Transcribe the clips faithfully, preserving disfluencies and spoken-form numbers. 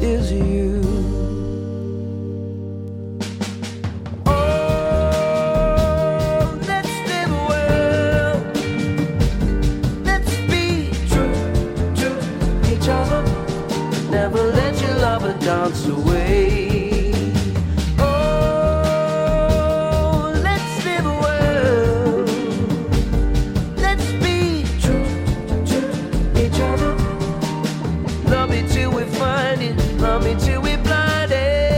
is you. Oh, let's live well. Let's be true to each other. Never let your lover dance away. Love me till we're blinded.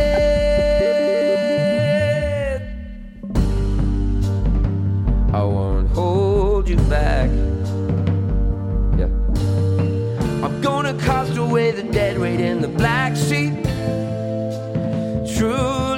I won't hold you back. Yeah. I'm gonna cast away the dead weight in the black sheep. True